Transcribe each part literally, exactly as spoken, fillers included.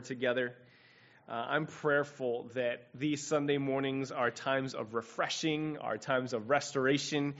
together. Uh, I'm prayerful that these Sunday mornings are times of refreshing, are times of restoration,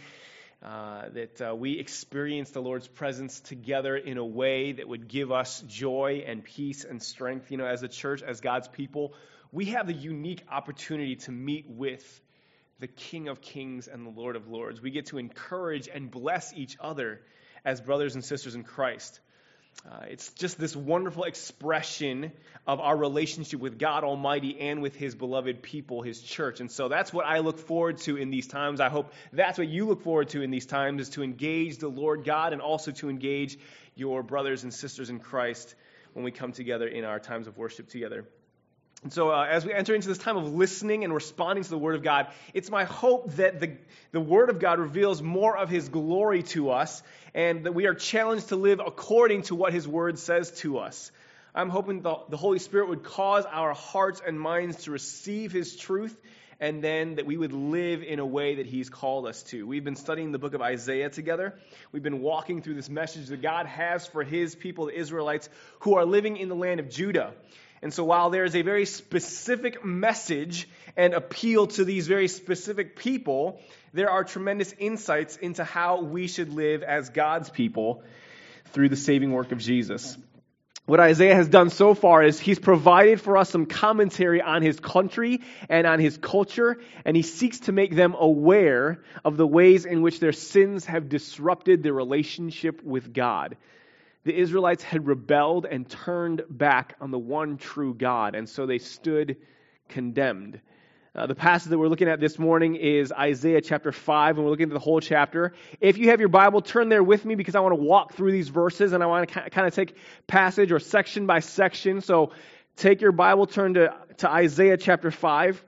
uh, that uh, we experience the Lord's presence together in a way that would give us joy and peace and strength. You know, as a church, as God's people, we have the unique opportunity to meet with the King of Kings and the Lord of Lords. We get to encourage and bless each other as brothers and sisters in Christ. Uh, it's just this wonderful expression of our relationship with God Almighty and with His beloved people, His church. And so that's what I look forward to in these times. I hope that's what you look forward to in these times, is to engage the Lord God and also to engage your brothers and sisters in Christ when we come together in our times of worship together. And so uh, as we enter into this time of listening and responding to the Word of God, it's my hope that the, the Word of God reveals more of His glory to us and that we are challenged to live according to what His Word says to us. I'm hoping the, the Holy Spirit would cause our hearts and minds to receive His truth, and then that we would live in a way that He's called us to. We've been studying the book of Isaiah together. We've been walking through this message that God has for His people, the Israelites, who are living in the land of Judah. And so while there is a very specific message and appeal to these very specific people, there are tremendous insights into how we should live as God's people through the saving work of Jesus. What Isaiah has done so far is he's provided for us some commentary on his country and on his culture, and he seeks to make them aware of the ways in which their sins have disrupted their relationship with God. The Israelites had rebelled and turned back on the one true God, and so they stood condemned. Uh, the passage that we're looking at this morning is Isaiah chapter five, and we're looking at the whole chapter. If you have your Bible, turn there with me because I want to walk through these verses, and I want to kind of take passage or section by section. So take your Bible, turn to, to Isaiah chapter five.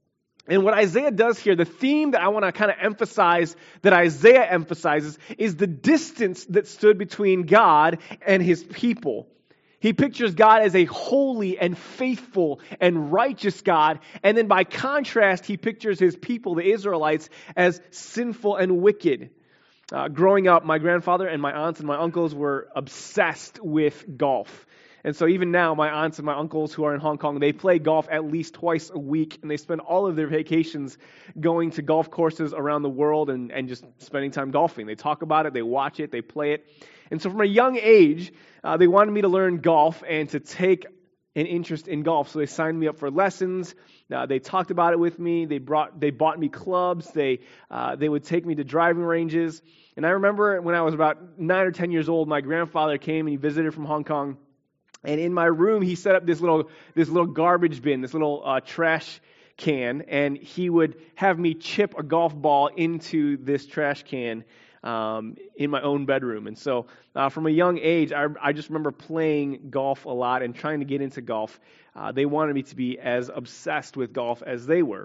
And what Isaiah does here, the theme that I want to kind of emphasize, that Isaiah emphasizes, is the distance that stood between God and His people. He pictures God as a holy and faithful and righteous God. And then by contrast, he pictures His people, the Israelites, as sinful and wicked. Uh, growing up, my grandfather and my aunts and my uncles were obsessed with golf. And so even now, my aunts and my uncles who are in Hong Kong, they play golf at least twice a week, and they spend all of their vacations going to golf courses around the world and, and just spending time golfing. They talk about it, they watch it, they play it. And so from a young age, uh, they wanted me to learn golf and to take an interest in golf. So they signed me up for lessons. Uh, they talked about it with me. They brought, they bought me clubs. They, uh, they would take me to driving ranges. And I remember when I was about nine or ten years old, my grandfather came and he visited from Hong Kong. And in my room, he set up this little this little garbage bin, this little uh, trash can, and he would have me chip a golf ball into this trash can um, in my own bedroom. And so uh, from a young age, I, I just remember playing golf a lot and trying to get into golf. Uh, they wanted me to be as obsessed with golf as they were.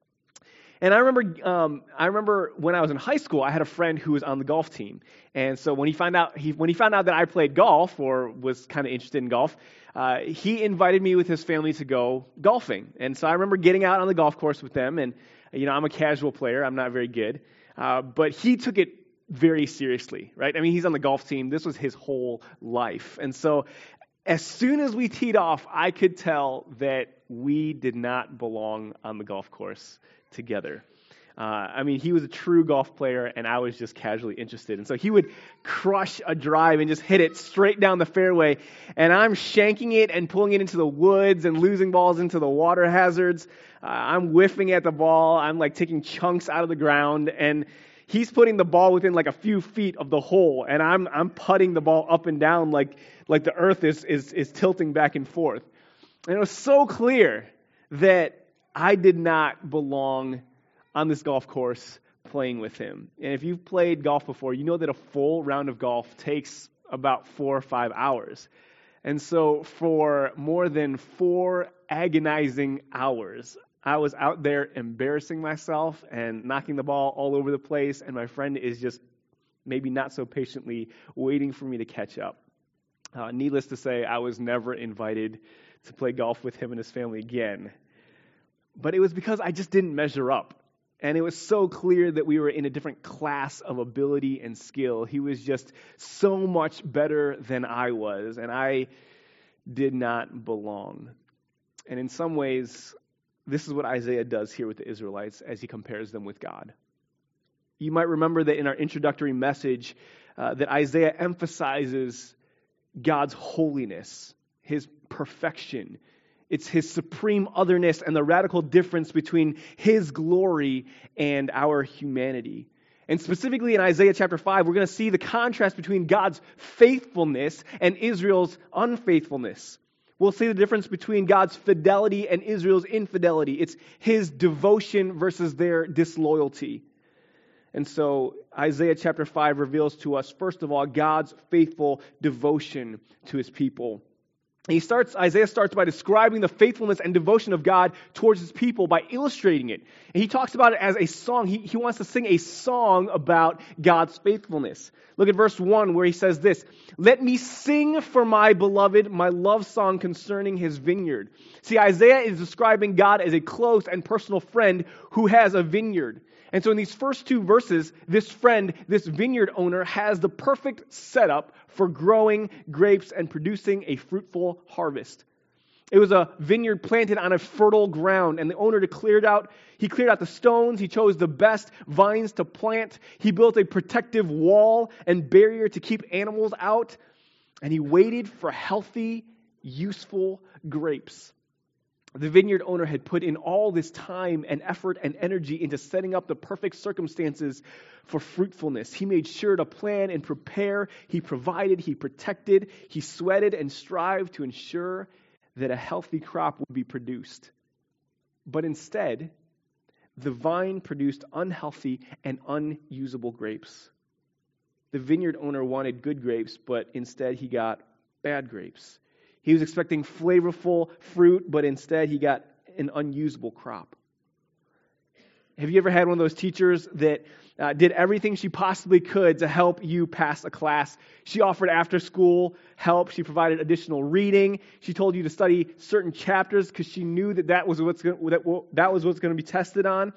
And I remember, um, I remember when I was in high school, I had a friend who was on the golf team. And so when he found out, he, when he found out that I played golf or was kind of interested in golf, uh, he invited me with his family to go golfing. And so I remember getting out on the golf course with them. And you know, I'm a casual player; I'm not very good, uh, but he took it very seriously, right? I mean, he's on the golf team. This was his whole life. And so as soon as we teed off, I could tell that we did not belong on the golf course together. Uh, I mean, he was a true golf player, and I was just casually interested. And so he would crush a drive and just hit it straight down the fairway, and I'm shanking it and pulling it into the woods and losing balls into the water hazards. Uh, I'm whiffing at the ball. I'm like taking chunks out of the ground, and he's putting the ball within like a few feet of the hole, and I'm I'm putting the ball up and down like like the earth is is is tilting back and forth. And it was so clear that I did not belong on this golf course playing with him. And if you've played golf before, you know that a full round of golf takes about four or five hours. And so for more than four agonizing hours, I was out there embarrassing myself and knocking the ball all over the place, and my friend is just maybe not so patiently waiting for me to catch up. Uh, needless to say, I was never invited to play golf with him and his family again. But it was because I just didn't measure up. And it was so clear that we were in a different class of ability and skill. He was just so much better than I was. And I did not belong. And in some ways, this is what Isaiah does here with the Israelites as he compares them with God. You might remember that in our introductory message, uh, that Isaiah emphasizes God's holiness, His perfection. It's His supreme otherness and the radical difference between His glory and our humanity. And specifically in Isaiah chapter five, we're going to see the contrast between God's faithfulness and Israel's unfaithfulness. We'll see the difference between God's fidelity and Israel's infidelity. It's His devotion versus their disloyalty. And so Isaiah chapter five reveals to us, first of all, God's faithful devotion to His people. And he starts, Isaiah starts by describing the faithfulness and devotion of God towards His people by illustrating it. And he talks about it as a song. He, he wants to sing a song about God's faithfulness. Look at verse one where he says this, "Let me sing for my beloved my love song concerning His vineyard." See, Isaiah is describing God as a close and personal friend who has a vineyard. And so in these first two verses, this friend, this vineyard owner, has the perfect setup for growing grapes and producing a fruitful harvest. It was a vineyard planted on a fertile ground, and the owner cleared out, he cleared out the stones, he chose the best vines to plant, he built a protective wall and barrier to keep animals out, and he waited for healthy, useful grapes. The vineyard owner had put in all this time and effort and energy into setting up the perfect circumstances for fruitfulness. He made sure to plan and prepare. He provided, he protected, he sweated and strived to ensure that a healthy crop would be produced. But instead, the vine produced unhealthy and unusable grapes. The vineyard owner wanted good grapes, but instead he got bad grapes. He was expecting flavorful fruit, but instead he got an unusable crop. Have you ever had one of those teachers that uh, did everything she possibly could to help you pass a class? She offered after-school help. She provided additional reading. She told you to study certain chapters because she knew that that was what's going, that, that was what's going to be tested on.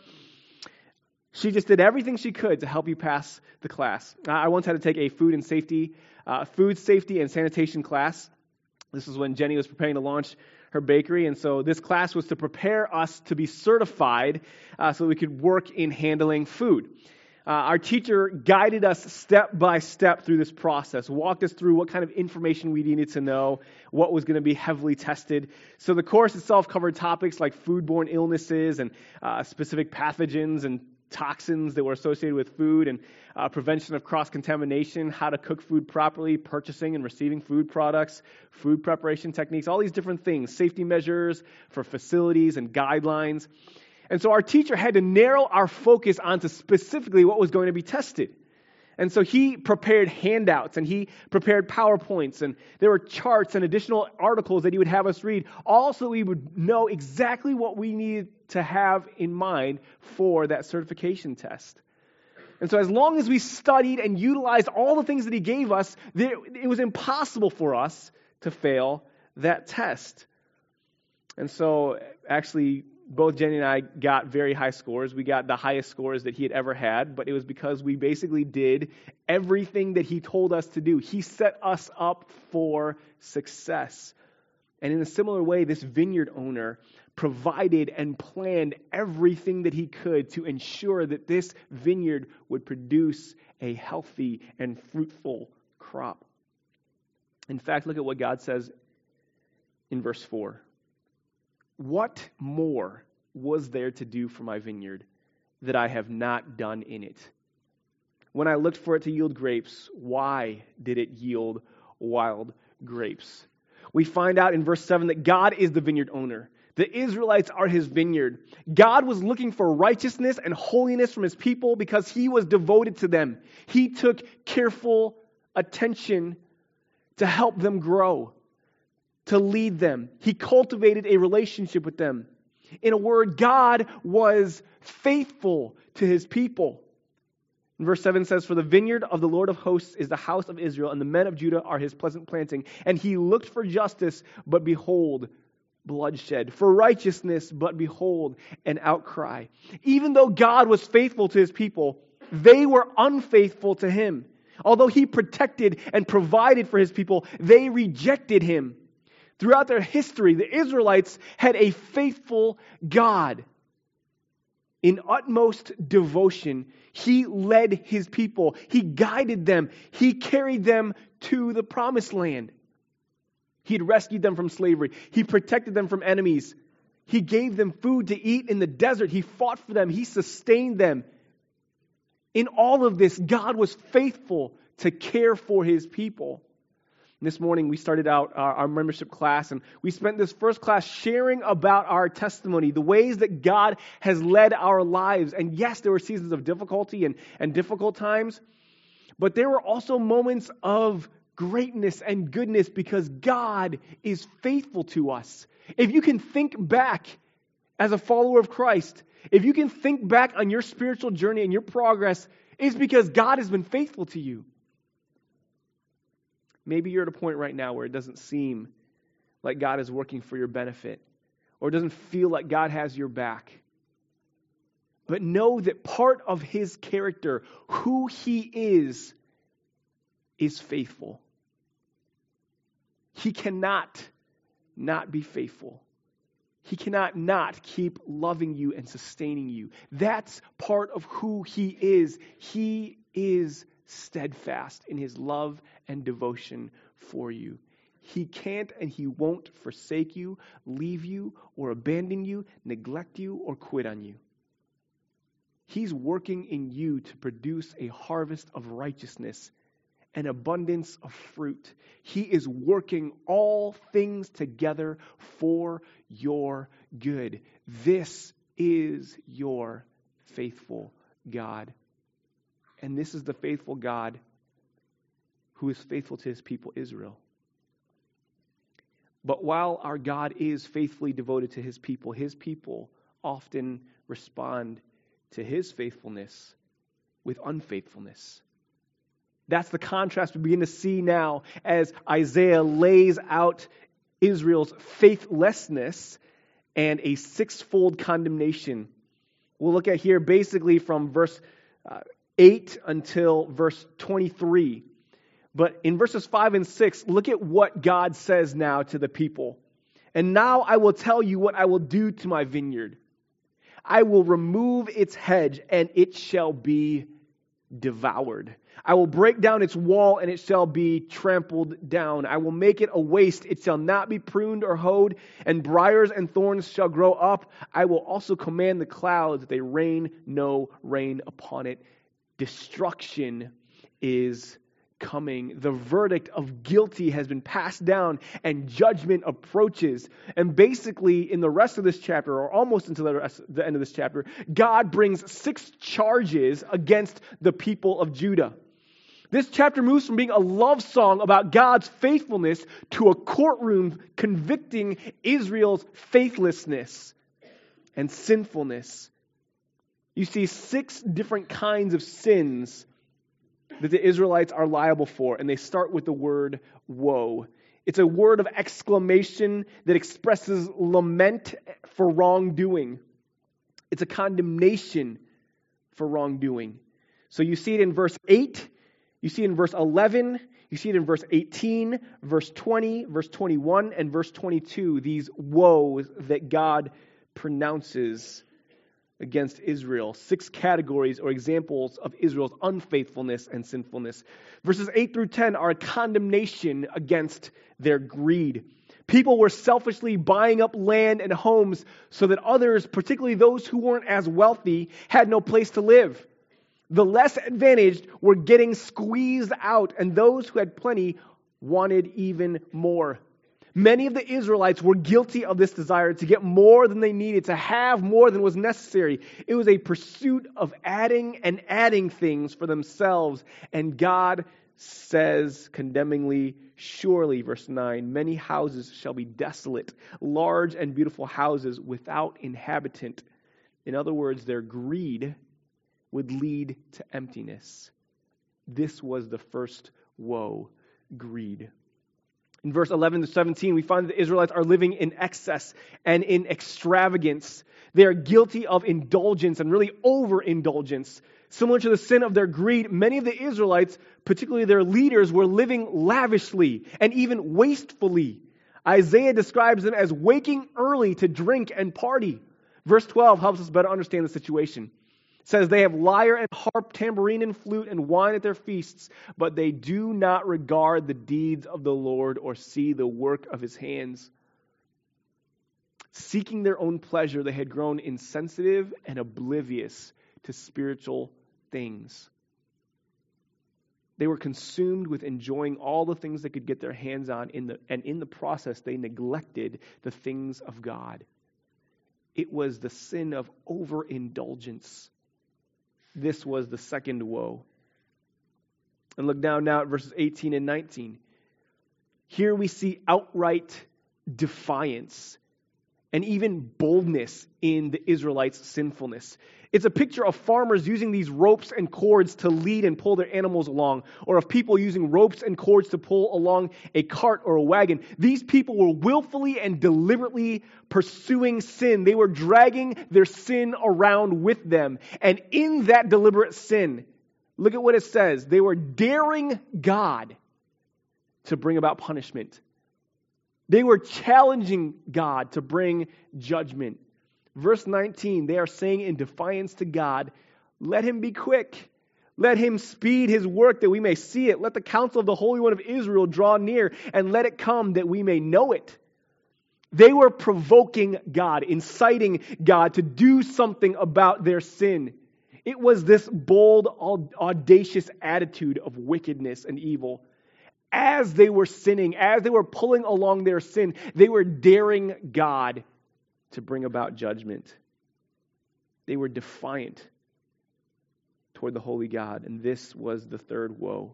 She just did everything she could to help you pass the class. I once had to take a food and safety, uh, food safety and sanitation class. This is when Jenny was preparing to launch her bakery, and so this class was to prepare us to be certified uh, so we could work in handling food. Uh, our teacher guided us step by step through this process, walked us through what kind of information we needed to know, what was going to be heavily tested. So the course itself covered topics like foodborne illnesses and uh, specific pathogens and toxins that were associated with food and uh, prevention of cross-contamination, how to cook food properly, purchasing and receiving food products, food preparation techniques, all these different things, safety measures for facilities and guidelines. And so our teacher had to narrow our focus onto specifically what was going to be tested. And so he prepared handouts and he prepared PowerPoints and there were charts and additional articles that he would have us read, all so we would know exactly what we needed to have in mind for that certification test. And so as long as we studied and utilized all the things that he gave us, there, it was impossible for us to fail that test. And so actually, both Jenny and I got very high scores. We got the highest scores that he had ever had, but it was because we basically did everything that he told us to do. He set us up for success. And in a similar way, this vineyard owner provided and planned everything that he could to ensure that this vineyard would produce a healthy and fruitful crop. In fact, look at what God says in verse four. What more was there to do for my vineyard that I have not done in it? When I looked for it to yield grapes, why did it yield wild grapes? We find out in verse seven that God is the vineyard owner. The Israelites are His vineyard. God was looking for righteousness and holiness from His people because He was devoted to them. He took careful attention to help them grow, to lead them. He cultivated a relationship with them. In a word, God was faithful to His people. And verse seven says, "For the vineyard of the Lord of hosts is the house of Israel, and the men of Judah are His pleasant planting. And He looked for justice, but behold, bloodshed. For righteousness, but behold, an outcry." Even though God was faithful to His people, they were unfaithful to Him. Although He protected and provided for His people, they rejected Him. Throughout their history, the Israelites had a faithful God. In utmost devotion, He led His people. He guided them. He carried them to the promised land. He had rescued them from slavery. He protected them from enemies. He gave them food to eat in the desert. He fought for them. He sustained them. In all of this, God was faithful to care for His people. This morning we started out our, our membership class, and we spent this first class sharing about our testimony, the ways that God has led our lives. And yes, there were seasons of difficulty and, and difficult times, but there were also moments of greatness and goodness because God is faithful to us. If you can think back as a follower of Christ, if you can think back on your spiritual journey and your progress, it's because God has been faithful to you. Maybe you're at a point right now where it doesn't seem like God is working for your benefit, or it doesn't feel like God has your back. But know that part of His character, who He is, is faithful. He cannot not be faithful. He cannot not keep loving you and sustaining you. That's part of who He is. He is steadfast in His love and devotion for you. He can't and He won't forsake you, leave you, or abandon you, neglect you, or quit on you. He's working in you to produce a harvest of righteousness, an abundance of fruit. He is working all things together for your good. This is your faithful God. And this is the faithful God who is faithful to His people Israel. But while our God is faithfully devoted to His people, His people often respond to His faithfulness with unfaithfulness. That's the contrast we begin to see now as Isaiah lays out Israel's faithlessness and a sixfold condemnation. We'll look at here basically from verse uh, eight until verse twenty-three. But in verses five and six, look at what God says now to the people. And now I will tell you what I will do to my vineyard. I will remove its hedge, and it shall be devoured. I will break down its wall, and it shall be trampled down. I will make it a waste. It shall not be pruned or hoed, and briars and thorns shall grow up. I will also command the clouds that they rain no rain upon it. Destruction is coming. The verdict of guilty has been passed down and judgment approaches. And basically in the rest of this chapter, or almost until the, rest, the end of this chapter, God brings six charges against the people of Judah. This chapter moves from being a love song about God's faithfulness to a courtroom convicting Israel's faithlessness and sinfulness. You see six different kinds of sins that the Israelites are liable for, and they start with the word woe. It's a word of exclamation that expresses lament for wrongdoing. It's a condemnation for wrongdoing. So you see it in verse eight, you see it in verse eleven, you see it in verse eighteen, verse twenty, verse twenty-one, and verse twenty-two, these woes that God pronounces against Israel. Six categories or examples of Israel's unfaithfulness and sinfulness. Verses eight through ten are a condemnation against their greed. People were selfishly buying up land and homes so that others, particularly those who weren't as wealthy, had no place to live. The less advantaged were getting squeezed out, and those who had plenty wanted even more. Many of the Israelites were guilty of this desire to get more than they needed, to have more than was necessary. It was a pursuit of adding and adding things for themselves. And God says condemningly, surely, verse nine, many houses shall be desolate, large and beautiful houses without inhabitant. In other words, their greed would lead to emptiness. This was the first woe, greed. In verse eleven to seventeen, we find that the Israelites are living in excess and in extravagance. They are guilty of indulgence and really overindulgence. Similar to the sin of their greed, many of the Israelites, particularly their leaders, were living lavishly and even wastefully. Isaiah describes them as waking early to drink and party. Verse twelve helps us better understand the situation. It says, they have lyre and harp, tambourine and flute, and wine at their feasts, but they do not regard the deeds of the Lord or see the work of his hands. Seeking their own pleasure, they had grown insensitive and oblivious to spiritual things. They were consumed with enjoying all the things they could get their hands on, in the, and in the process, they neglected the things of God. It was the sin of overindulgence. This was the second woe. And look down now at verses eighteen and nineteen. Here we see outright defiance and even boldness in the Israelites' sinfulness. It's a picture of farmers using these ropes and cords to lead and pull their animals along, or of people using ropes and cords to pull along a cart or a wagon. These people were willfully and deliberately pursuing sin. They were dragging their sin around with them. And in that deliberate sin, look at what it says. They were daring God to bring about punishment. They were challenging God to bring judgment. Verse nineteen, they are saying in defiance to God, let him be quick. Let him speed his work that we may see it. Let the counsel of the Holy One of Israel draw near, and let it come that we may know it. They were provoking God, inciting God to do something about their sin. It was this bold, audacious attitude of wickedness and evil. As they were sinning, as they were pulling along their sin, they were daring God to bring about judgment. They were defiant toward the holy God, and this was the third woe.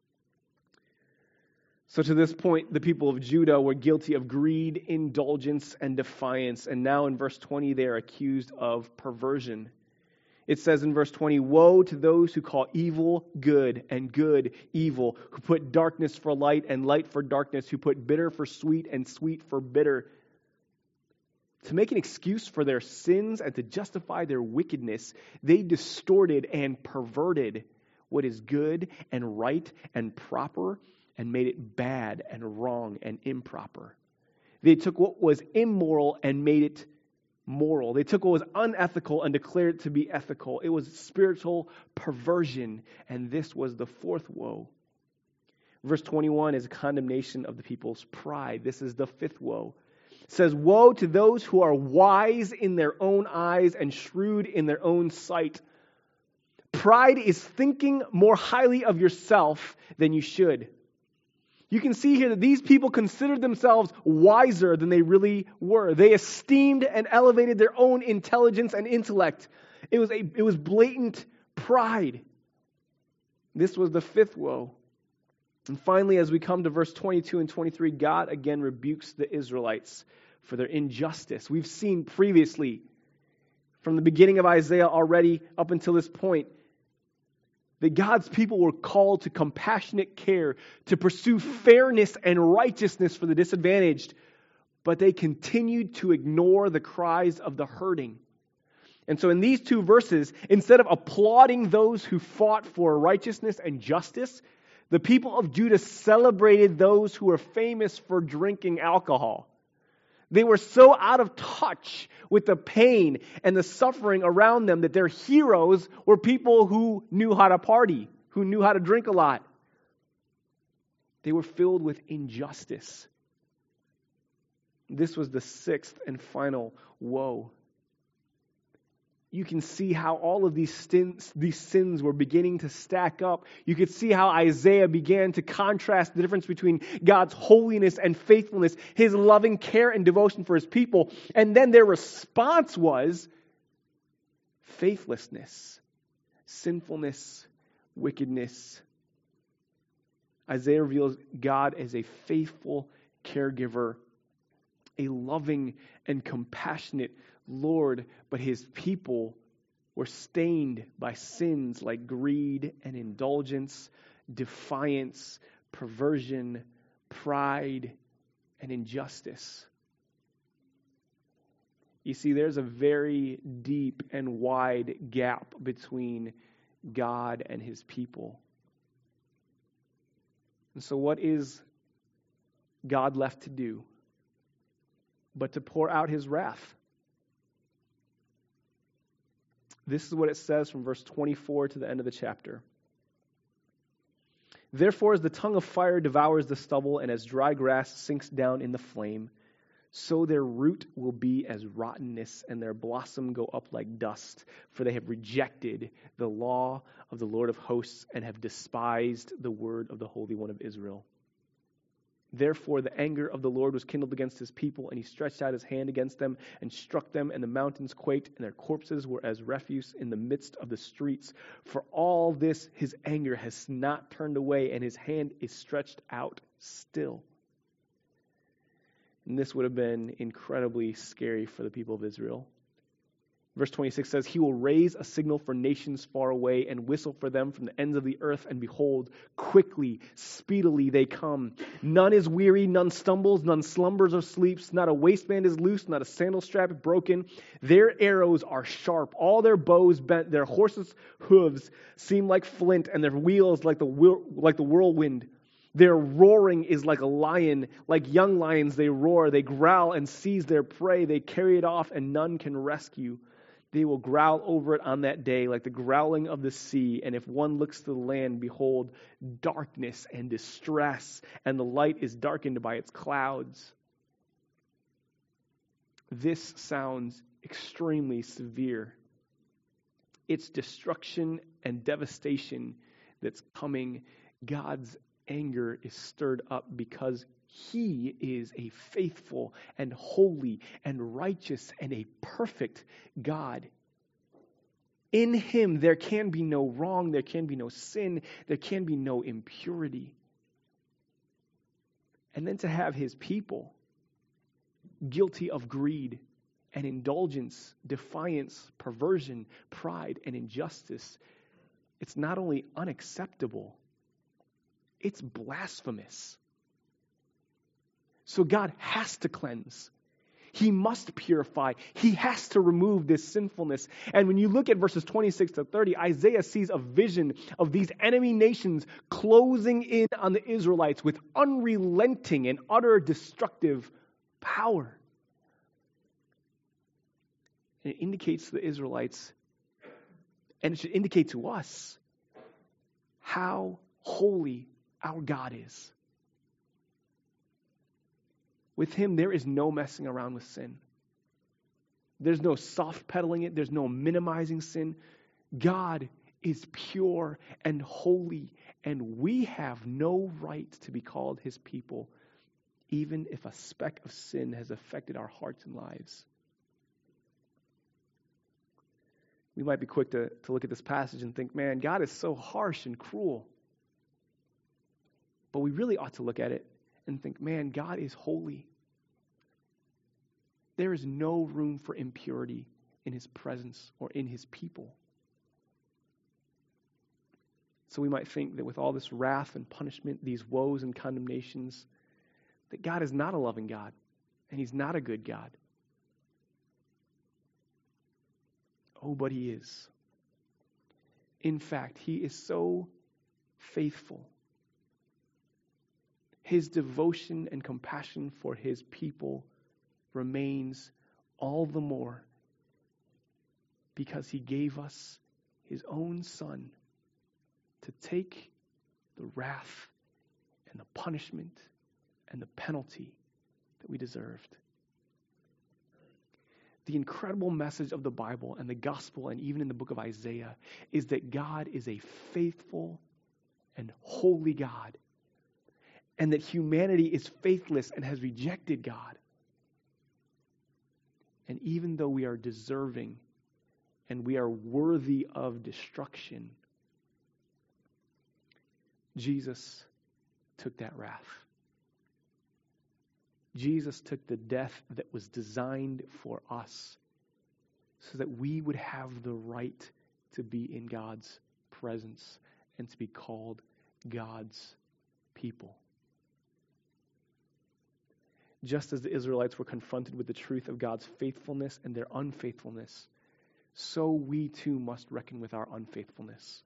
So to this point, the people of Judah were guilty of greed, indulgence, and defiance, and now in verse twenty, they are accused of perversion. It says in verse twenty, woe to those who call evil good and good evil, who put darkness for light and light for darkness, who put bitter for sweet and sweet for bitter. To make an excuse for their sins and to justify their wickedness, they distorted and perverted what is good and right and proper and made it bad and wrong and improper. They took what was immoral and made it moral. They took what was unethical and declared it to be ethical. It was spiritual perversion, and this was the fourth woe. Verse twenty-one is a condemnation of the people's pride. This is the fifth woe. It says, woe to those who are wise in their own eyes and shrewd in their own sight. Pride is thinking more highly of yourself than you should. You can see here that these people considered themselves wiser than they really were. They esteemed and elevated their own intelligence and intellect. It was a, it was blatant pride. This was the fifth woe. And finally, as we come to verse twenty-two and twenty-three, God again rebukes the Israelites for their injustice. We've seen previously, from the beginning of Isaiah already up until this point, that God's people were called to compassionate care, to pursue fairness and righteousness for the disadvantaged, but they continued to ignore the cries of the hurting. And so in these two verses, instead of applauding those who fought for righteousness and justice, the people of Judah celebrated those who were famous for drinking alcohol. They were so out of touch with the pain and the suffering around them that their heroes were people who knew how to party, who knew how to drink a lot. They were filled with injustice. This was the sixth and final woe. You can see how all of these sins, these sins were beginning to stack up. You could see how Isaiah began to contrast the difference between God's holiness and faithfulness, His loving care and devotion for His people. And then their response was faithlessness, sinfulness, wickedness. Isaiah reveals God as a faithful caregiver, a loving and compassionate Lord, but His people were stained by sins like greed and indulgence, defiance, perversion, pride, and injustice. You see, there's a very deep and wide gap between God and His people. And so what is God left to do? but to pour out his wrath. This is what it says from verse twenty-four to the end of the chapter. Therefore, as the tongue of fire devours the stubble, and as dry grass sinks down in the flame, so their root will be as rottenness, and their blossom go up like dust, for they have rejected the law of the Lord of hosts, and have despised the word of the Holy One of Israel. Therefore, the anger of the Lord was kindled against his people, and he stretched out his hand against them and struck them, and the mountains quaked, and their corpses were as refuse in the midst of the streets. For all this, his anger has not turned away, and his hand is stretched out still. And this would have been incredibly scary for the people of Israel. Verse twenty-six says, he will raise a signal for nations far away and whistle for them from the ends of the earth. And behold, quickly, speedily they come. None is weary, none stumbles, none slumbers or sleeps. Not a waistband is loose, not a sandal strap broken. Their arrows are sharp, all their bows bent. Their horses' hooves seem like flint, and their wheels like the whirl- like the whirlwind. Their roaring is like a lion. Like young lions they roar. They growl and seize their prey. They carry it off, and none can rescue. They will growl over it on that day like the growling of the sea. And if one looks to the land, behold, darkness and distress, and the light is darkened by its clouds. This sounds extremely severe. It's destruction and devastation that's coming. God's anger is stirred up because he is a faithful and holy and righteous and a perfect God. In him there can be no wrong, there can be no sin, there can be no impurity. And then to have his people guilty of greed and indulgence, defiance, perversion, pride, and injustice, it's not only unacceptable, it's blasphemous. So God has to cleanse. He must purify. He has to remove this sinfulness. And when you look at verses twenty-six to thirty, Isaiah sees a vision of these enemy nations closing in on the Israelites with unrelenting and utter destructive power. And it indicates to the Israelites, and it should indicate to us, how holy our God is. With him, there is no messing around with sin. There's no soft pedaling it. There's no minimizing sin. God is pure and holy, and we have no right to be called his people, even if a speck of sin has affected our hearts and lives. We might be quick to, to look at this passage and think, man, God is so harsh and cruel. But we really ought to look at it and think, man, God is holy. There is no room for impurity in his presence or in his people. So we might think that with all this wrath and punishment, these woes and condemnations, that God is not a loving God and he's not a good God. Oh, but he is. In fact, he is so faithful. His devotion and compassion for his people remains all the more because he gave us his own Son to take the wrath and the punishment and the penalty that we deserved. The incredible message of the Bible and the gospel, and even in the book of Isaiah, is that God is a faithful and holy God, and that humanity is faithless and has rejected God. And even though we are deserving and we are worthy of destruction, Jesus took that wrath. Jesus took the death that was designed for us so that we would have the right to be in God's presence and to be called God's people. Just as the Israelites were confronted with the truth of God's faithfulness and their unfaithfulness, so we too must reckon with our unfaithfulness.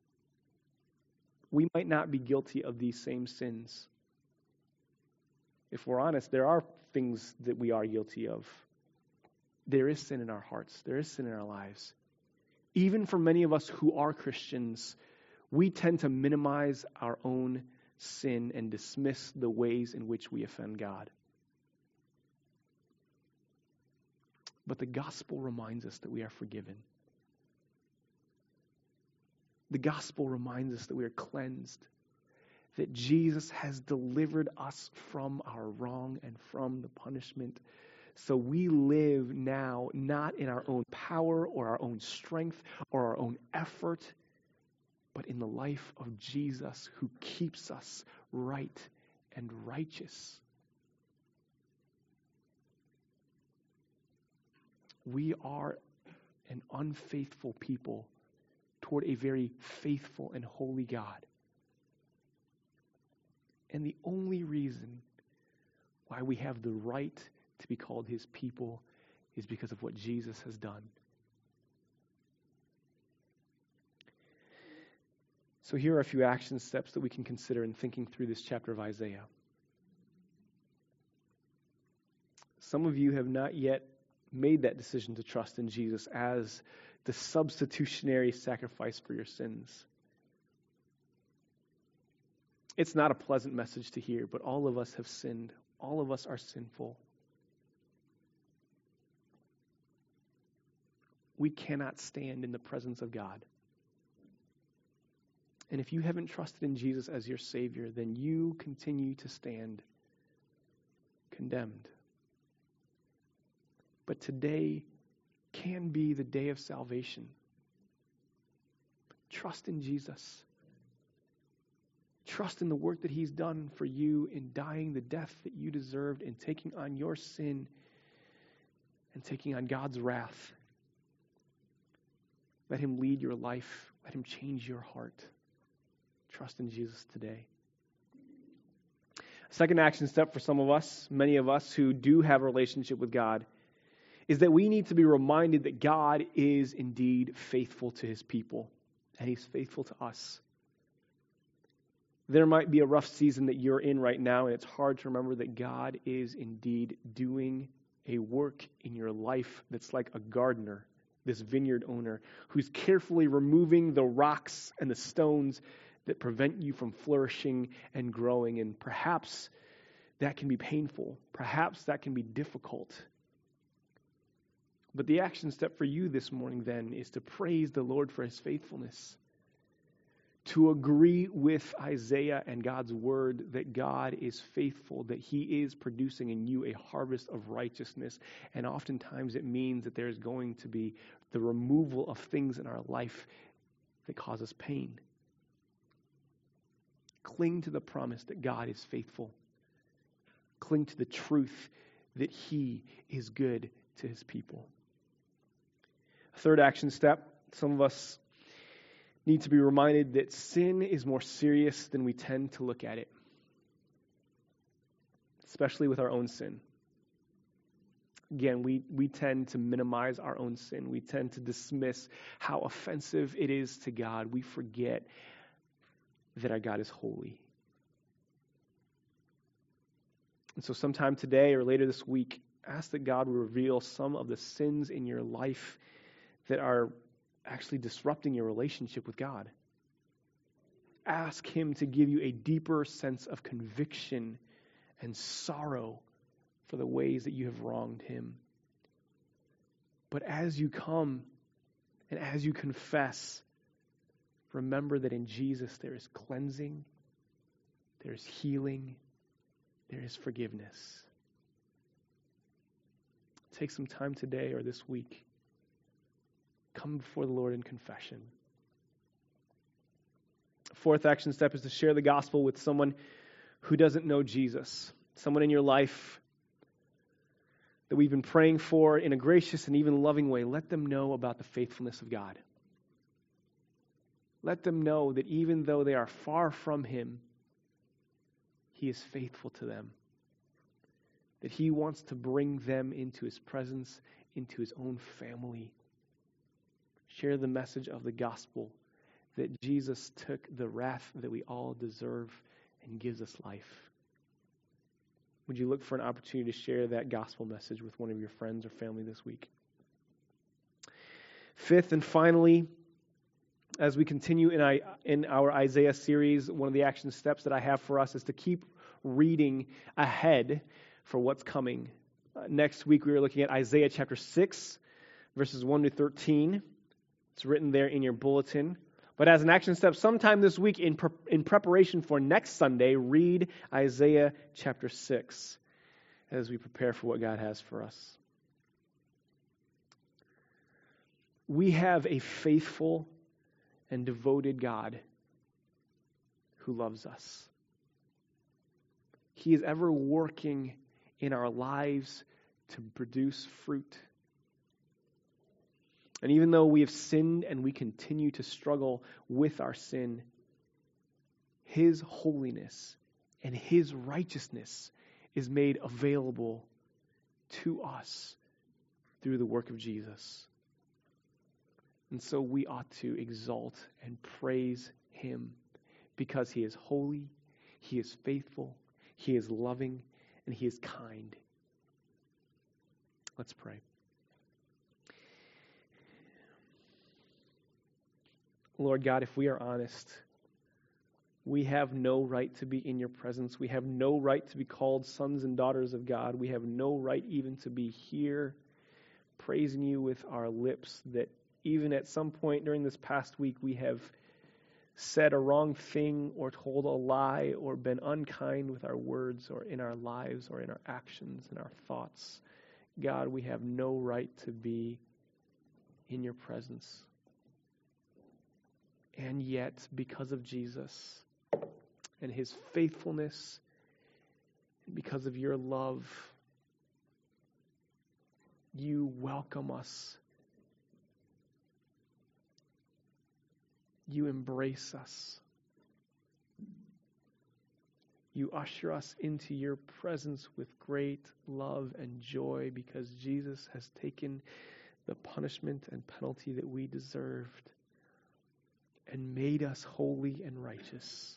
We might not be guilty of these same sins, if we're honest, there are things that we are guilty of. There is sin in our hearts. There is sin in our lives. Even for many of us who are Christians, we tend to minimize our own sin and dismiss the ways in which we offend God. But the gospel reminds us that we are forgiven. The gospel reminds us that we are cleansed, that Jesus has delivered us from our wrong and from the punishment. So we live now not in our own power or our own strength or our own effort, but in the life of Jesus who keeps us right and righteous. We are an unfaithful people toward a very faithful and holy God. And the only reason why we have the right to be called his people is because of what Jesus has done. So here are a few action steps that we can consider in thinking through this chapter of Isaiah. Some of you have not yet made that decision to trust in Jesus as the substitutionary sacrifice for your sins. It's not a pleasant message to hear, but all of us have sinned. All of us are sinful. We cannot stand in the presence of God. And if you haven't trusted in Jesus as your Savior, then you continue to stand condemned. But today can be the day of salvation. Trust in Jesus. Trust in the work that he's done for you in dying the death that you deserved and taking on your sin and taking on God's wrath. Let him lead your life. Let him change your heart. Trust in Jesus today. Second action step for some of us, many of us who do have a relationship with God, is that we need to be reminded that God is indeed faithful to his people, and he's faithful to us. There might be a rough season that you're in right now, and it's hard to remember that God is indeed doing a work in your life that's like a gardener, this vineyard owner, who's carefully removing the rocks and the stones that prevent you from flourishing and growing. And perhaps that can be painful. Perhaps that can be difficult. But the action step for you this morning then is to praise the Lord for his faithfulness. To agree with Isaiah and God's word that God is faithful, that he is producing in you a harvest of righteousness. And oftentimes it means that there is going to be the removal of things in our life that cause us pain. Cling to the promise that God is faithful. Cling to the truth that he is good to his people. Third action step, some of us need to be reminded that sin is more serious than we tend to look at it, especially with our own sin. Again, we, we tend to minimize our own sin. We tend to dismiss how offensive it is to God. We forget that our God is holy. And so sometime today or later this week, ask that God will reveal some of the sins in your life that are actually disrupting your relationship with God. Ask him to give you a deeper sense of conviction and sorrow for the ways that you have wronged him. But as you come and as you confess, remember that in Jesus there is cleansing, there is healing, there is forgiveness. Take some time today or this week. Come before the Lord in confession. Fourth action step is to share the gospel with someone who doesn't know Jesus. Someone in your life that we've been praying for in a gracious and even loving way. Let them know about the faithfulness of God. Let them know that even though they are far from him, he is faithful to them. That he wants to bring them into his presence, into his own family. Share the message of the gospel that Jesus took the wrath that we all deserve and gives us life. would you look for an opportunity to share that gospel message with one of your friends or family this week? Fifth and finally, as we continue in, I, in our Isaiah series, one of the action steps that I have for us is to keep reading ahead for what's coming. Uh, next week we are looking at Isaiah chapter six, verses one to thirteen. It's written there in your bulletin. But as an action step, sometime this week in, pre- in preparation for next Sunday, read Isaiah chapter six as we prepare for what God has for us. We have a faithful and devoted God who loves us. He is ever working in our lives to produce fruit. And even though we have sinned and we continue to struggle with our sin, His holiness and His righteousness is made available to us through the work of Jesus. And so we ought to exalt and praise Him because He is holy, He is faithful, He is loving, and He is kind. Let's pray. Lord God, if we are honest, we have no right to be in your presence. We have no right to be called sons and daughters of God. We have no right even to be here praising you with our lips, that even at some point during this past week we have said a wrong thing or told a lie or been unkind with our words or in our lives or in our actions and our thoughts. God, we have no right to be in your presence. And yet, because of Jesus and His faithfulness, and because of your love, you welcome us. You embrace us. You usher us into your presence with great love and joy because Jesus has taken the punishment and penalty that we deserved and made us holy and righteous.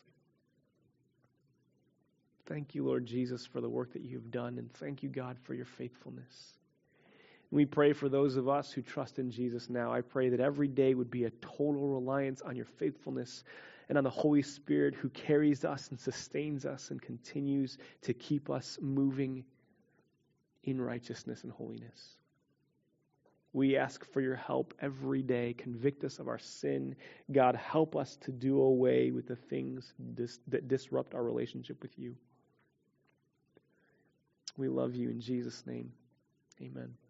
Thank you, Lord Jesus, for the work that you have done, and thank you, God, for your faithfulness. We pray for those of us who trust in Jesus now. I pray that every day would be a total reliance on your faithfulness and on the Holy Spirit who carries us and sustains us and continues to keep us moving in righteousness and holiness. We ask for your help every day. Convict us of our sin. God, help us to do away with the things dis- that disrupt our relationship with you. We love you in Jesus' name. Amen.